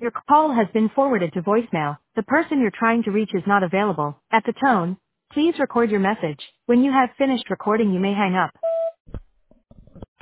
Your call has been forwarded to voicemail. The person you're trying to reach is not available. At the tone, please record your message. When you have finished recording, you may hang up.